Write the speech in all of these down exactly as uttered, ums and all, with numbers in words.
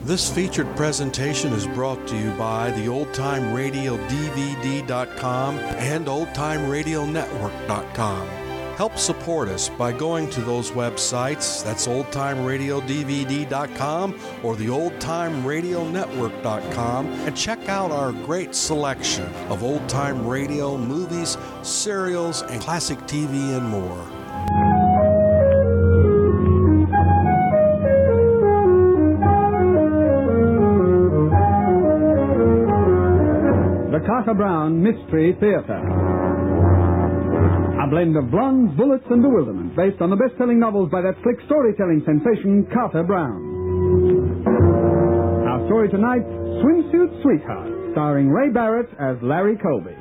This featured presentation is brought to you by the Old Time Radio D V D dot com and Old Time Radio Network dot com. Help support us by going to those websites, that's Old Time Radio D V D dot com or the Old Time Radio Network dot com, and check out our great selection of old-time radio, movies, serials, and classic T V and more. The Carter Brown Mystery Theater. A blend of blondes, bullets, and bewilderment, based on the best-selling novels by that slick storytelling sensation, Carter Brown. Our story tonight, Swimsuit Sweetheart, starring Ray Barrett as Larry Colby.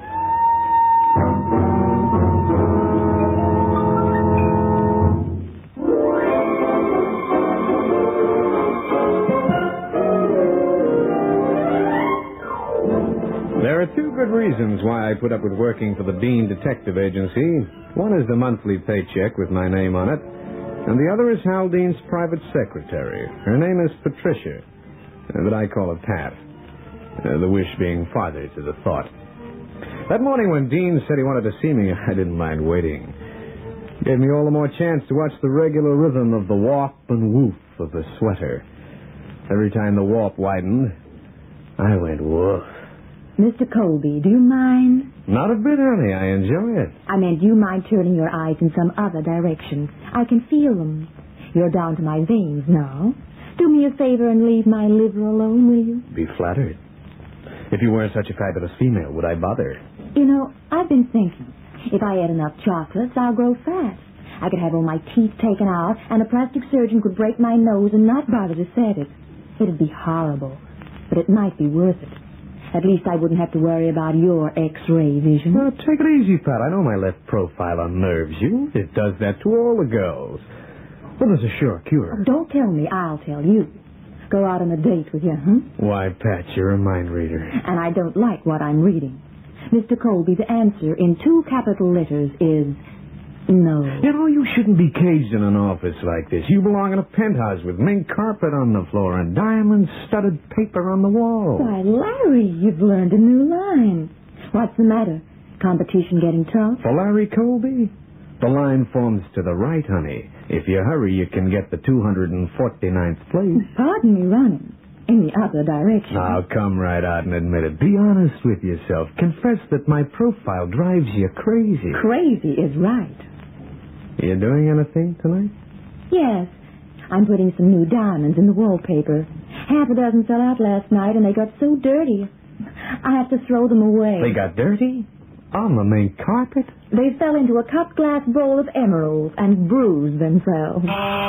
There are two good reasons why I put up with working for the Bean Detective Agency. One is the monthly paycheck with my name on it, and the other is Hal Dean's private secretary. Her name is Patricia, uh, but I call her Pat, uh, the wish being father to the thought. That morning when Dean said he wanted to see me, I didn't mind waiting. Gave me all the more chance to watch the regular rhythm of the warp and woof of the sweater. Every time the warp widened, I went woof. Mister Colby, do you mind? Not a bit, honey. I enjoy it. I meant, do you mind turning your eyes in some other direction? I can feel them. You're down to my veins now. Do me a favor and leave my liver alone, will you? Be flattered. If you weren't such a fabulous female, would I bother? You know, I've been thinking. If I ate enough chocolates, I'll grow fat. I could have all my teeth taken out, and a plastic surgeon could break my nose and not bother to set it. It'd be horrible, but it might be worth it. At least I wouldn't have to worry about your X-ray vision. Well, take it easy, Pat. I know my left profile unnerves you. It does that to all the girls. Well, there's a sure cure. Oh, don't tell me, I'll tell you. Go out on a date with you, huh? Why, Pat, you're a mind reader. And I don't like what I'm reading. Mister Colby, the answer in two capital letters is no. You know, you shouldn't be caged in an office like this. You belong in a penthouse with mink carpet on the floor and diamond-studded paper on the wall. Why, Larry, you've learned a new line. What's the matter? Competition getting tough? For Larry Colby? The line forms to the right, honey. If you hurry, you can get the two hundred forty-ninth place. Pardon me running. In the other direction. Now, come right out and admit it. Be honest with yourself. Confess that my profile drives you crazy. Crazy is right. You doing anything tonight? Yes. I'm putting some new diamonds in the wallpaper. Half a dozen fell out last night, and they got so dirty. I have to throw them away. They got dirty? On the main carpet? They fell into a cut glass bowl of emeralds and bruised themselves.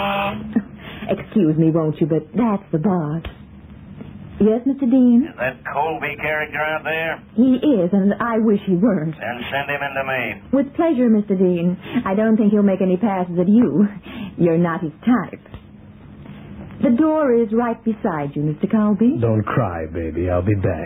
Excuse me, won't you, but that's the boss. Yes, Mister Dean? Is that Colby character out there? He is, and I wish he weren't. Then send him into me. With pleasure, Mister Dean. I don't think he'll make any passes at you. You're not his type. The door is right beside you, Mister Colby. Don't cry, baby. I'll be back.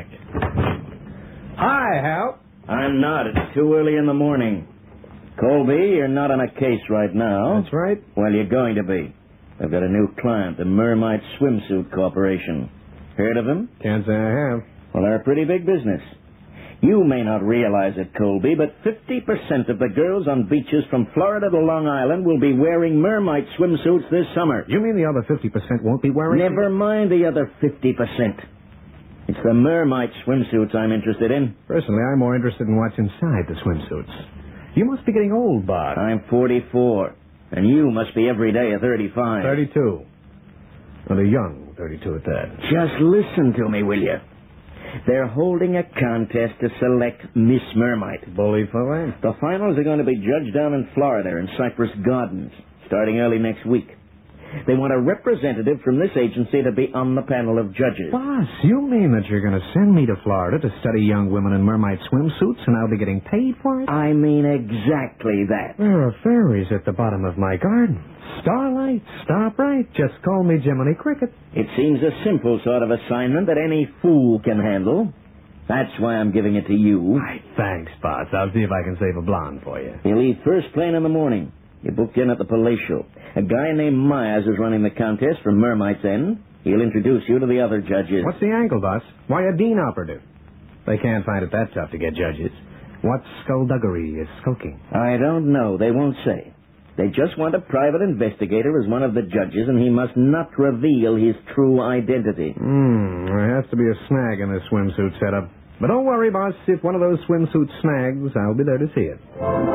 Hi, Hal. I'm not. It's too early in the morning. Colby, you're not on a case right now. That's right. Well, you're going to be. I've got a new client, the Mermite Swimsuit Corporation. Heard of them? Can't say I have. Well, they're a pretty big business. You may not realize it, Colby, but fifty percent of the girls on beaches from Florida to Long Island will be wearing Mermite swimsuits this summer. You mean the other fifty percent won't be wearing Never them? mind the other fifty percent. It's the Mermite swimsuits I'm interested in. Personally, I'm more interested in what's inside the swimsuits. You must be getting old, Bob. I'm forty-four, and you must be every day a thirty-five. thirty-two. Well, a young thirty-two at that. Just listen to me, will you? They're holding a contest to select Miss Mermite. Bully for them. The finals are going to be judged down in Florida in Cypress Gardens, starting early next week. They want a representative from this agency to be on the panel of judges. Boss, you mean that you're going to send me to Florida to study young women in Mermite swimsuits and I'll be getting paid for it? I mean exactly that. There are fairies at the bottom of my garden. Starlight, Starbright, just call me Jiminy Cricket. It seems a simple sort of assignment that any fool can handle. That's why I'm giving it to you. Why, thanks, boss. I'll see if I can save a blonde for you. You leave first plane in the morning. You're booked in at the Palatial. A guy named Myers is running the contest from Mermite's End. He'll introduce you to the other judges. What's the angle, boss? Why a dean operative? They can't find it that tough to get judges. What skullduggery is skulking? I don't know. They won't say. They just want a private investigator as one of the judges, and he must not reveal his true identity. Hmm, there has to be a snag in this swimsuit setup. But don't worry, boss. If one of those swimsuit snags, I'll be there to see it.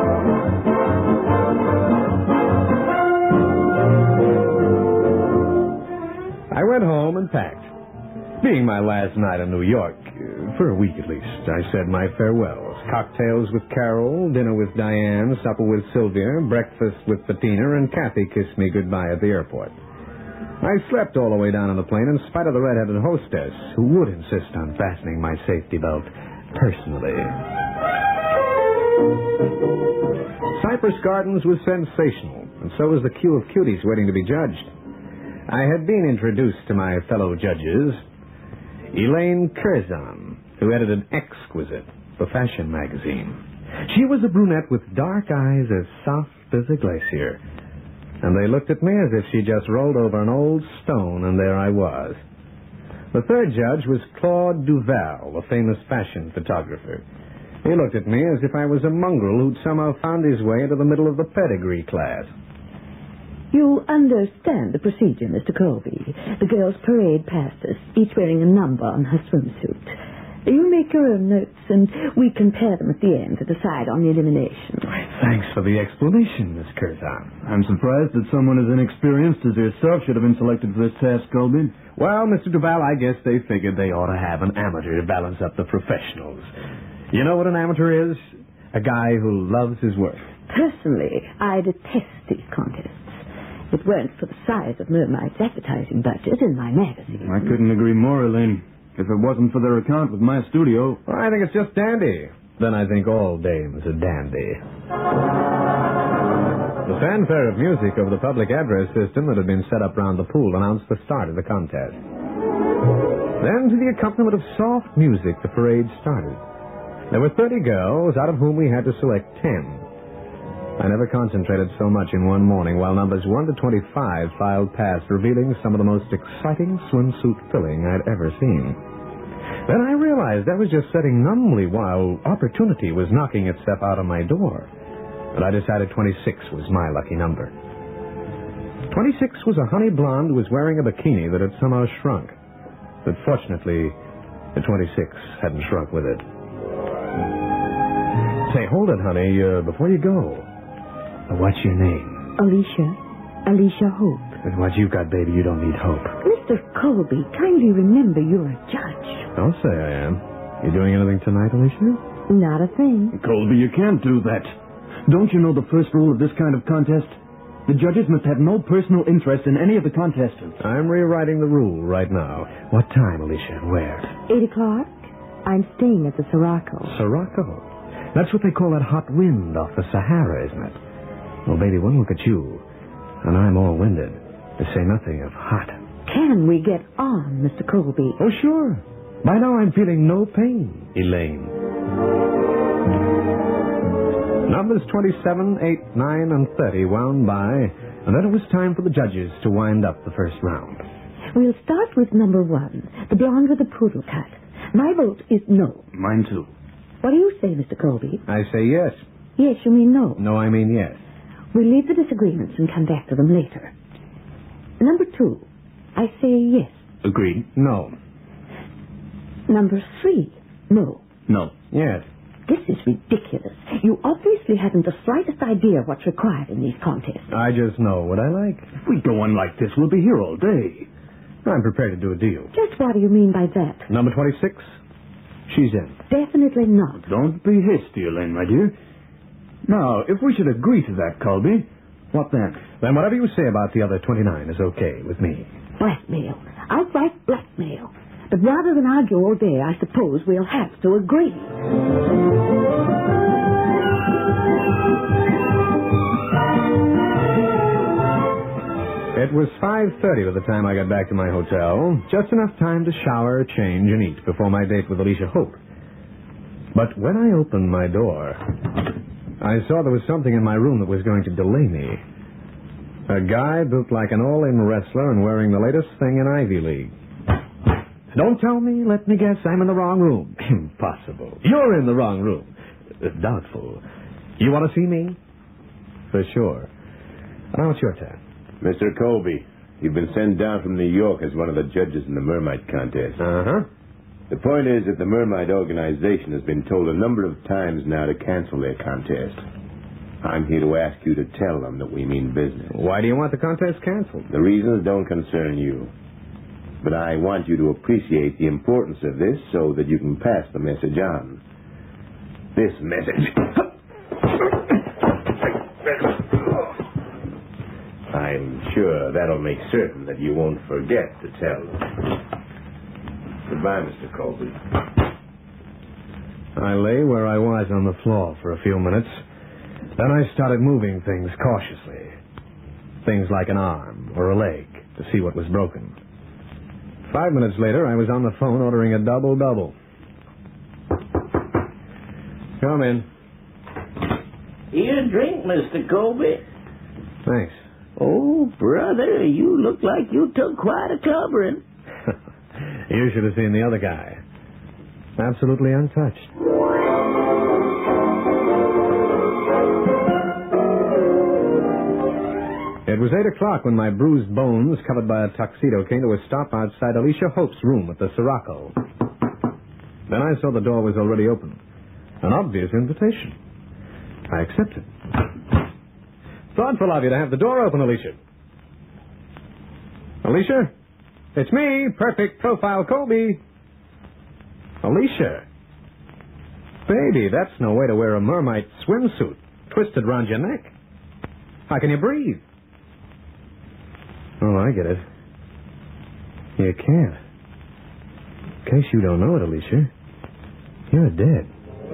I went home and packed. Being my last night in New York, uh, for a week at least, I said my farewells. Cocktails with Carol, dinner with Diane, supper with Sylvia, breakfast with Bettina, and Kathy kissed me goodbye at the airport. I slept all the way down on the plane in spite of the red-headed hostess, who would insist on fastening my safety belt personally. Cypress Gardens was sensational, and so was the queue of cuties waiting to be judged. I had been introduced to my fellow judges, Elaine Curzon, who edited Exquisite, the fashion magazine. She was a brunette with dark eyes as soft as a glacier, and they looked at me as if she just rolled over an old stone, and there I was. The third judge was Claude Duval, a famous fashion photographer. He looked at me as if I was a mongrel who'd somehow found his way into the middle of the pedigree class. You understand the procedure, Mister Colby. The girls parade past us, each wearing a number on her swimsuit. You make your own notes, and we compare them at the end to decide on the elimination. Thanks for the explanation, Miss Curzon. I'm surprised that someone as inexperienced as yourself should have been selected for this task, Colby. Well, Mister Duval, I guess they figured they ought to have an amateur to balance up the professionals. You know what an amateur is? A guy who loves his work. Personally, I detest these contests. If it weren't for the size of Mermaid's advertising budget in my magazine. I couldn't agree more, Elaine. If it wasn't for their account with my studio... Well, I think it's just dandy. Then I think all dames are dandy. The fanfare of music over the public address system that had been set up round the pool announced the start of the contest. Then, to the accompaniment of soft music, the parade started. There were thirty girls, out of whom we had to select ten. I never concentrated so much in one morning while numbers one to twenty-five filed past, revealing some of the most exciting swimsuit filling I'd ever seen. Then I realized I was just sitting numbly while opportunity was knocking itself out of my door. And I decided twenty-six was my lucky number. twenty-six was a honey blonde who was wearing a bikini that had somehow shrunk. But fortunately, the twenty-six hadn't shrunk with it. Say, hold it, honey, uh, before you go. What's your name? Alicia. Alicia Hope. With what you've got, baby, you don't need hope. Mister Colby, kindly remember you're a judge. Don't say I am. You doing anything tonight, Alicia? Not a thing. Colby, you can't do that. Don't you know the first rule of this kind of contest? The judges must have no personal interest in any of the contestants. I'm rewriting the rule right now. What time, Alicia, and where? Eight o'clock. I'm staying at the Sirocco. Sirocco? That's what they call that hot wind off the Sahara, isn't it? Well, baby, one look at you, and I'm all winded, to say nothing of hot. Can we get on, Mister Colby? Oh, sure. By now I'm feeling no pain, Elaine. Numbers twenty-seven, eight, nine, and thirty wound by, and then it was time for the judges to wind up the first round. We'll start with number one, the blonde with the poodle cut. My vote is no. Mine too. What do you say, Mister Colby? I say yes. Yes, you mean no? No, I mean yes. We'll leave the disagreements and come back to them later. Number two, I say yes. Agreed. No. Number three, no. No. Yes. This is ridiculous. You obviously haven't the slightest idea of what's required in these contests. I just know what I like. If we go on like this, we'll be here all day. I'm prepared to do a deal. Just what do you mean by that? Number twenty-six, she's in. Definitely not. Don't be hasty, Elaine, my dear. Now, if we should agree to that, Colby, what then? Then whatever you say about the other twenty-nine is okay with me. Blackmail. Outright blackmail. But rather than argue all day, I suppose we'll have to agree. It was five thirty by the time I got back to my hotel. Just enough time to shower, change, and eat before my date with Alicia Hope. But when I opened my door, I saw there was something in my room that was going to delay me. A guy built like an all-in wrestler and wearing the latest thing in Ivy League. Don't tell me, let me guess, I'm in the wrong room. Impossible. You're in the wrong room. Uh, doubtful. You want to see me? For sure. Now it's your turn. Mister Colby, you've been sent down from New York as one of the judges in the Mermite contest. Uh-huh. The point is that the Mermite organization has been told a number of times now to cancel their contest. I'm here to ask you to tell them that we mean business. Why do you want the contest canceled? The reasons don't concern you. But I want you to appreciate the importance of this so that you can pass the message on. This message. I'm sure that'll make certain that you won't forget to tell them. Goodbye, Mister Colby. I lay where I was on the floor for a few minutes. Then I started moving things cautiously. Things like an arm or a leg to see what was broken. Five minutes later, I was on the phone ordering a double-double. Come in. Here, drink, Mister Colby. Thanks. Oh, brother, you look like you took quite a covering. You should have seen the other guy. Absolutely untouched. It was eight o'clock when my bruised bones, covered by a tuxedo, came to a stop outside Alicia Hope's room at the Sirocco. Then I saw the door was already open. An obvious invitation. I accepted. Thoughtful of you to have the door open, Alicia. Alicia? It's me, Perfect Profile Colby. Alicia? Baby, that's no way to wear a Mermite swimsuit twisted around your neck. How can you breathe? Oh, I get it. You can't. In case you don't know it, Alicia, you're dead.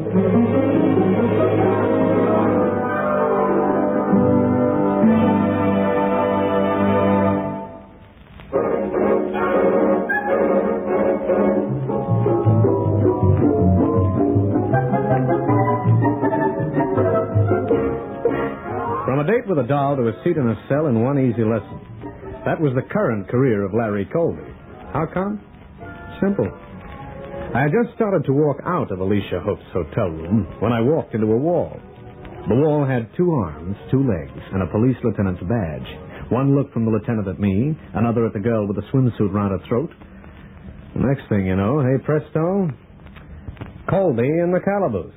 From a date with a doll to a seat in a cell in one easy lesson. That was the current career of Larry Colby. How come? Simple. I had just started to walk out of Alicia Hope's hotel room when I walked into a wall. The wall had two arms, two legs, and a police lieutenant's badge. One looked from the lieutenant at me, another at the girl with the swimsuit round her throat. The next thing you know, hey presto, Colby in the calaboose.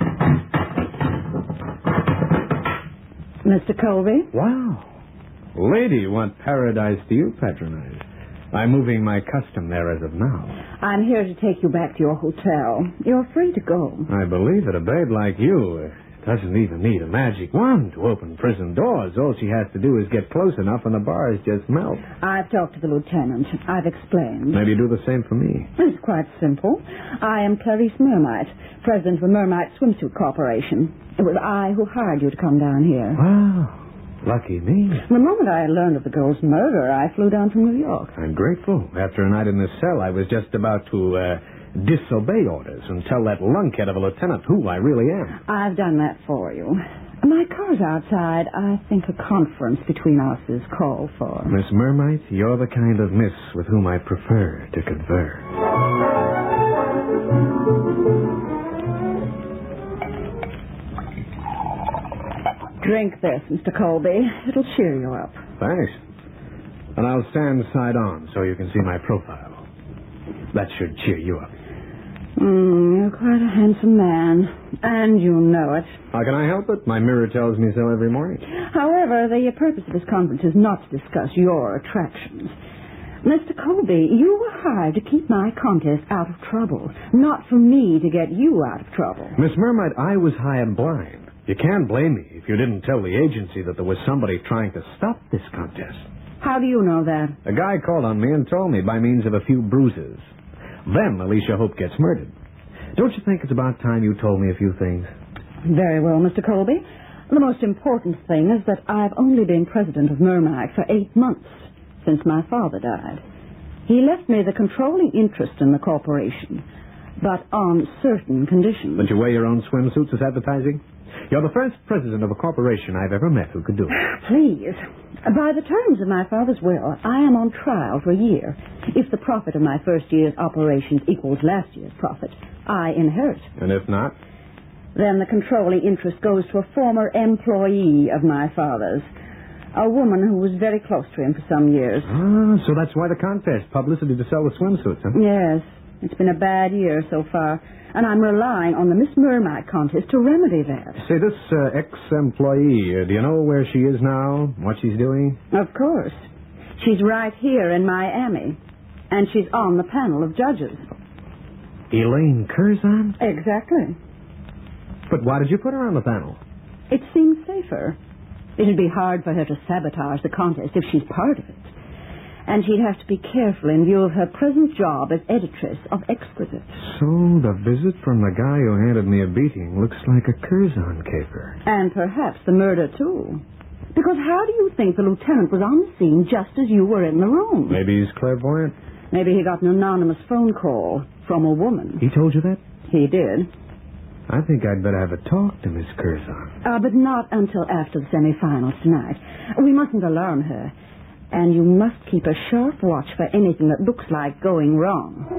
Mister Colby? Wow. Lady, what paradise do you patronize? I'm moving my custom there as of now. I'm here to take you back to your hotel. You're free to go. I believe it. A babe like you doesn't even need a magic wand to open prison doors. All she has to do is get close enough and the bars just melt. I've talked to the lieutenant. I've explained. Maybe you do the same for me. It's quite simple. I am Clarice Mermite, president of the Mermite Swimsuit Corporation. It was I who hired you to come down here. Wow. Lucky me. The moment I learned of the girl's murder, I flew down from New York. I'm grateful. After a night in the cell, I was just about to uh, disobey orders and tell that lunkhead of a lieutenant who I really am. I've done that for you. My car's outside. I think a conference between us is called for. Miss Mermite, you're the kind of miss with whom I prefer to converse. Drink this, Mister Colby. It'll cheer you up. Thanks. And I'll stand side on so you can see my profile. That should cheer you up. Mm, you're quite a handsome man, and you know it. How can I help it? My mirror tells me so every morning. However, the purpose of this conference is not to discuss your attractions. Mister Colby, you were hired to keep my contest out of trouble, not for me to get you out of trouble. Miss Mermite, I was high and blind. You can't blame me if you didn't tell the agency that there was somebody trying to stop this contest. How do you know that? A guy called on me and told me by means of a few bruises. Then Alicia Hope gets murdered. Don't you think it's about time you told me a few things? Very well, Mister Colby. The most important thing is that I've only been president of Mermite for eight months, since my father died. He left me the controlling interest in the corporation, but on certain conditions. That you wear your own swimsuits as advertising? You're the first president of a corporation I've ever met who could do it. Please. By the terms of my father's will, I am on trial for a year. If the profit of my first year's operations equals last year's profit, I inherit. And if not? Then the controlling interest goes to a former employee of my father's, a woman who was very close to him for some years. Ah, so that's why the contest, publicity to sell the swimsuits, huh? Yes. It's been a bad year so far, and I'm relying on the Miss Mermaid contest to remedy that. Say, this uh, ex-employee, uh, do you know where she is now, what she's doing? Of course. She's right here in Miami, and she's on the panel of judges. Elaine Curzon? Exactly. But why did you put her on the panel? It seems safer. It'd be hard for her to sabotage the contest if she's part of it. And she'd have to be careful in view of her present job as editress of Exquisite. So the visit from the guy who handed me a beating looks like a Curzon caper. And perhaps the murder, too. Because how do you think the lieutenant was on the scene just as you were in the room? Maybe he's clairvoyant. Maybe he got an anonymous phone call from a woman. He told you that? He did. I think I'd better have a talk to Miss Curzon. Uh, but not until after the semifinals tonight. We mustn't alarm her. And you must keep a sharp watch for anything that looks like going wrong.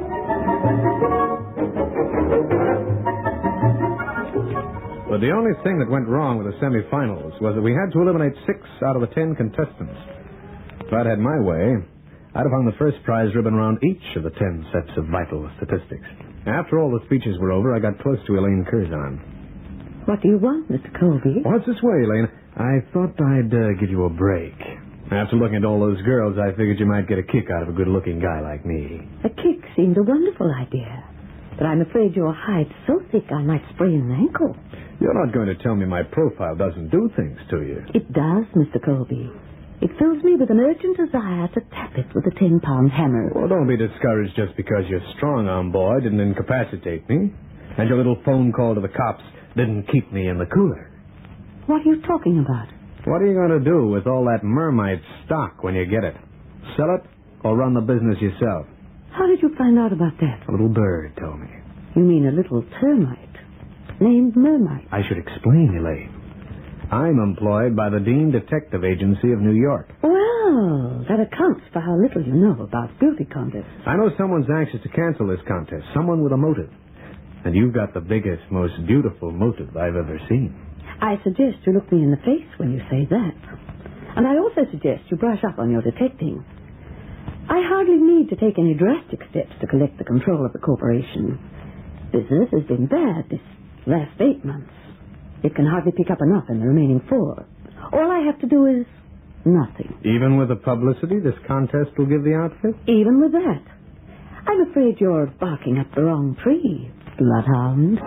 But the only thing that went wrong with the semifinals was that we had to eliminate six out of the ten contestants. If I'd had my way, I'd have hung the first prize ribbon around each of the ten sets of vital statistics. After all the speeches were over, I got close to Elaine Curzon. What do you want, Mister Colby? What's this way, Elaine? I thought I'd uh, give you a break. After looking at all those girls, I figured you might get a kick out of a good-looking guy like me. A kick seemed a wonderful idea. But I'm afraid your hide's so thick I might sprain an ankle. You're not going to tell me my profile doesn't do things to you. It does, Mister Colby. It fills me with an urgent desire to tap it with a ten-pound hammer. Well, don't be discouraged just because your strong-arm boy didn't incapacitate me. And your little phone call to the cops didn't keep me in the cooler. What are you talking about? What are you going to do with all that mermaid stock when you get it? Sell it or run the business yourself? How did you find out about that? A little bird told me. You mean a little termite named Mermite? I should explain, Elaine. I'm employed by the Dean Detective Agency of New York. Well, that accounts for how little you know about beauty contests. I know someone's anxious to cancel this contest, someone with a motive. And you've got the biggest, most beautiful motive I've ever seen. I suggest you look me in the face when you say that. And I also suggest you brush up on your detecting. I hardly need to take any drastic steps to collect the control of the corporation. Business has been bad this last eight months. It can hardly pick up enough in the remaining four. All I have to do is nothing. Even with the publicity this contest will give the outfit? Even with that. I'm afraid you're barking up the wrong tree, bloodhound.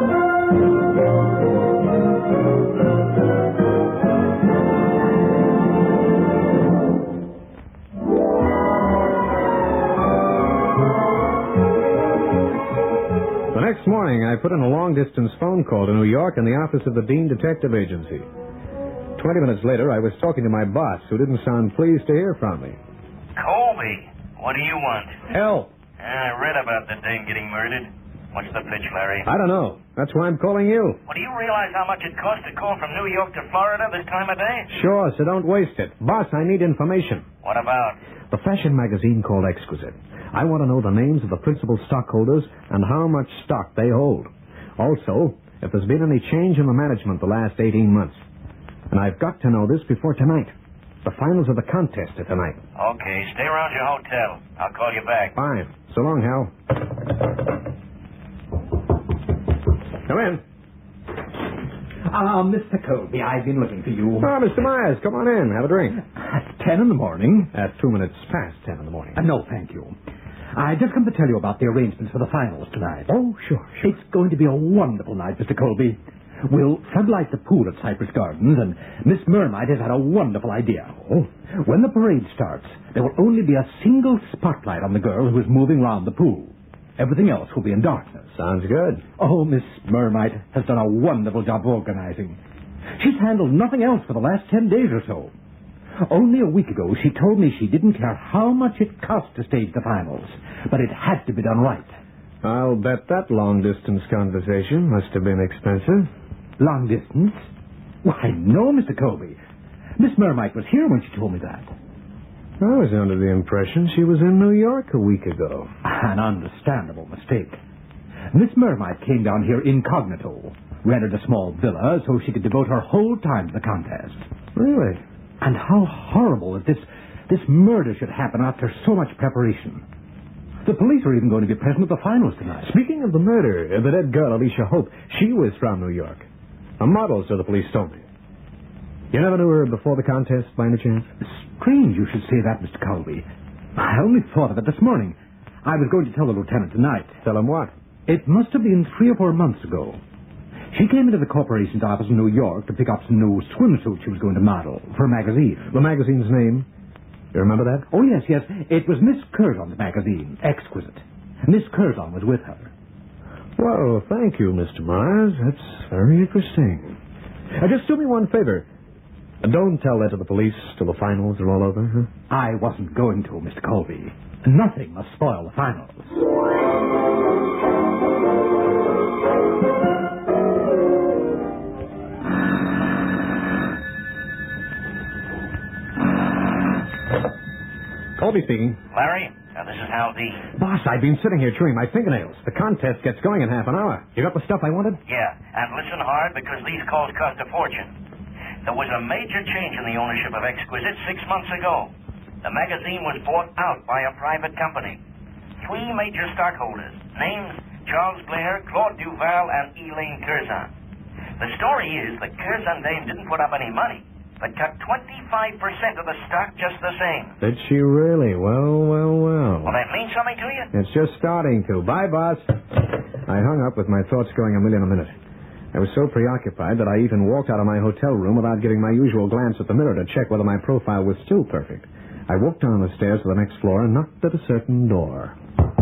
The next morning, I put in a long-distance phone call to New York in the office of the Dean Detective Agency. Twenty minutes later, I was talking to my boss, who didn't sound pleased to hear from me. Colby, what do you want? Help! I read about the dame getting murdered. What's the pitch, Larry? I don't know. That's why I'm calling you. Well, do you realize how much it costs to call from New York to Florida this time of day? Sure, so don't waste it. Boss, I need information. What about? The fashion magazine called Exquisite. I want to know the names of the principal stockholders and how much stock they hold. Also, if there's been any change in the management the last eighteen months. And I've got to know this before tonight. The finals of the contest are tonight. Okay, stay around your hotel. I'll call you back. Fine. So long, Hal. Come in. Ah, uh, Mister Colby, I've been looking for you. Oh, Mister Myers, come on in. Have a drink. At ten in the morning? At two minutes past ten in the morning. Uh, no, thank you. I just come to tell you about the arrangements for the finals tonight. Oh, sure, sure. It's going to be a wonderful night, Mister Colby. We'll floodlight the pool at Cypress Gardens, and Miss Mermaid has had a wonderful idea. Oh. When the parade starts, there will only be a single spotlight on the girl who is moving round the pool. Everything else will be in darkness. Sounds good. Oh, Miss Mermaid has done a wonderful job organizing. She's handled nothing else for the last ten days or so. Only a week ago, she told me she didn't care how much it cost to stage the finals, but it had to be done right. I'll bet that long-distance conversation must have been expensive. Long distance? Why, no, Mister Colby. Miss Mermite was here when she told me that. I was under the impression she was in New York a week ago. An understandable mistake. Miss Mermite came down here incognito, rented a small villa so she could devote her whole time to the contest. Really? And how horrible that this, this murder should happen after so much preparation. The police are even going to be present at the finals tonight. Speaking of the murder, the dead girl, Alicia Hope, she was from New York. A model, so the police told me. You never knew her before the contest, by any chance? Strange you should say that, Mister Colby. I only thought of it this morning. I was going to tell the lieutenant tonight. Tell him what? It must have been three or four months ago. She came into the corporation's office in New York to pick up some new swimsuits she was going to model for a magazine. The magazine's name? You remember that? Oh, yes, yes. It was Miss Curzon's magazine, Exquisite. Miss Curzon was with her. Well, thank you, Mister Myers. That's very interesting. Uh, just do me one favor. Uh, don't tell that to the police till the finals are all over, huh? I wasn't going to, Mister Colby. Nothing must spoil the finals. Colby speaking. Larry, uh, this is Hal Dean. Boss, I've been sitting here chewing my fingernails. The contest gets going in half an hour. You got the stuff I wanted? Yeah, and listen hard because these calls cost a fortune. There was a major change in the ownership of Exquisite six months ago. The magazine was bought out by a private company. Three major stockholders, names Charles Blair, Claude Duval, and Elaine Curzon. The story is that Curzon dame didn't put up any money, but cut twenty-five percent of the stock just the same. Did she really? Well, well, well. Will that mean something to you? It's just starting to. Bye, boss. I hung up with my thoughts going a million a minute. I was so preoccupied that I even walked out of my hotel room without giving my usual glance at the mirror to check whether my profile was still perfect. I walked down the stairs to the next floor and knocked at a certain door.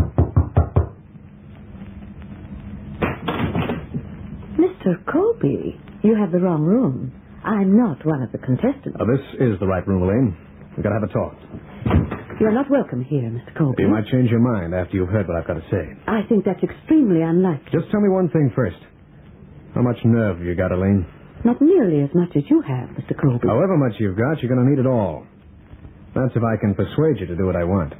Mister Colby, you have the wrong room. I'm not one of the contestants. Uh, this is the right room, Elaine. We've got to have a talk. You're not welcome here, Mister Colby. You might change your mind after you've heard what I've got to say. I think that's extremely unlikely. Just tell me one thing first. How much nerve have you got, Elaine? Not nearly as much as you have, Mister Colby. However much you've got, you're going to need it all. That's if I can persuade you to do what I want.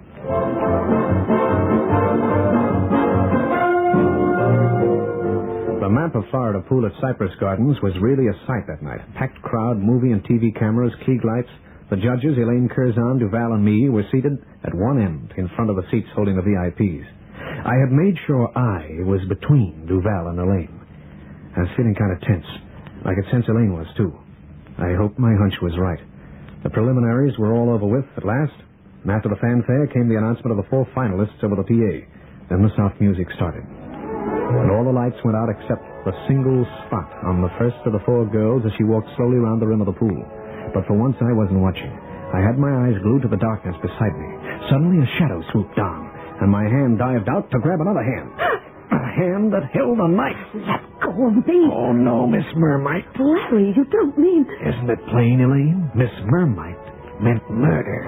The map of Florida pool at Cypress Gardens was really a sight that night. Packed crowd, movie and T V cameras, Klieg lights. The judges, Elaine Curzon, Duval, and me, were seated at one end in front of the seats holding the V I Ps. I had made sure I was between Duval and Elaine. I was feeling kind of tense. I could sense Elaine was, too. I hoped my hunch was right. The preliminaries were all over with at last. And after the fanfare came the announcement of the four finalists over the P A. Then the soft music started. And all the lights went out except the single spot on the first of the four girls as she walked slowly around the rim of the pool. But for once I wasn't watching. I had my eyes glued to the darkness beside me. Suddenly a shadow swooped down, and my hand dived out to grab another hand. A hand that held a knife. Let go of me. Oh, no, Miss Mermite. Larry, you don't mean... Isn't it plain, Elaine? Miss Mermite meant murder.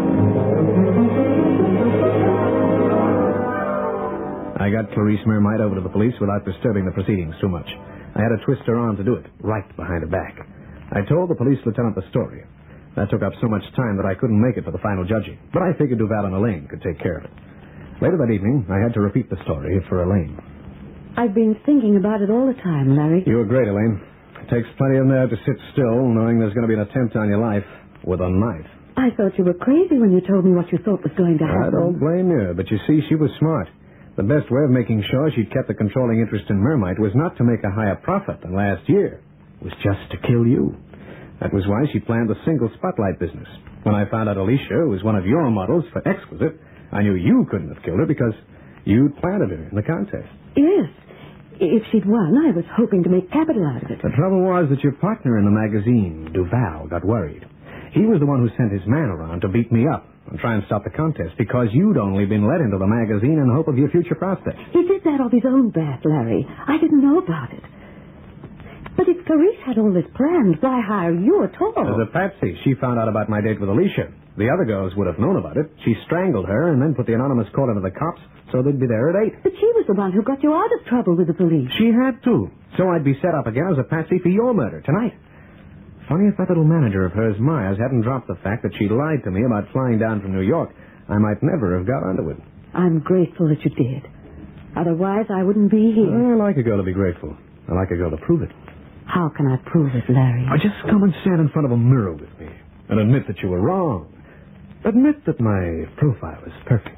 I got Clarice Mermite over to the police without disturbing the proceedings too much. I had to twist her arm to do it, right behind her back. I told the police lieutenant the story. That took up so much time that I couldn't make it for the final judging. But I figured Duval and Elaine could take care of it. Later that evening, I had to repeat the story for Elaine. I've been thinking about it all the time, Larry. You were great, Elaine. It takes plenty of nerve to sit still, knowing there's going to be an attempt on your life with a knife. I thought you were crazy when you told me what you thought was going to happen. I don't blame you, but you see, she was smart. The best way of making sure she'd kept the controlling interest in Mermite was not to make a higher profit than last year. It was just to kill you. That was why she planned the single spotlight business. When I found out Alicia was one of your models for Exquisite, I knew you couldn't have killed her because you'd planted her in the contest. Yes. If she'd won, I was hoping to make capital out of it. The trouble was that your partner in the magazine, Duval, got worried. He was the one who sent his man around to beat me up and try and stop the contest because you'd only been let into the magazine in hope of your future prospects. He did that off his own bat, Larry. I didn't know about it. But if Clarice had all this planned, why hire you at all? As a patsy, she found out about my date with Alicia. The other girls would have known about it. She strangled her and then put the anonymous call into the cops so they'd be there at eight. But she was the one who got you out of trouble with the police. She had to. So I'd be set up again as a patsy for your murder tonight. Funny if that little manager of hers, Myers, hadn't dropped the fact that she lied to me about flying down from New York. I might never have got onto it. I'm grateful that you did. Otherwise, I wouldn't be here. I like a girl to be grateful. I like a girl to prove it. How can I prove it, Larry? I just come and stand in front of a mirror with me and admit that you were wrong. Admit that my profile is perfect.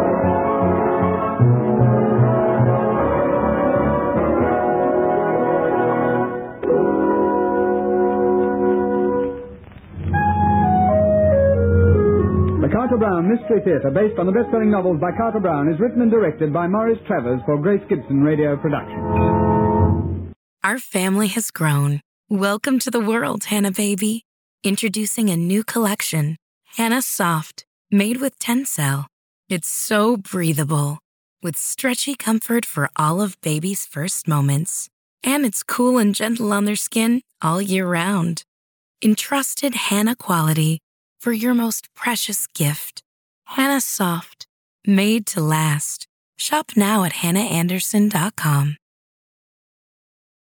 The Carter Brown Mystery Theater, based on the best-selling novels by Carter Brown, is written and directed by Maurice Travers for Grace Gibson Radio Productions. Our family has grown. Welcome to the world, Hannah baby. Introducing a new collection, Hannah Soft, made with Tencel. It's so breathable, with stretchy comfort for all of baby's first moments. And it's cool and gentle on their skin all year round. Entrusted Hannah quality for your most precious gift. Hannah Soft, made to last. Shop now at hannah anderson dot com.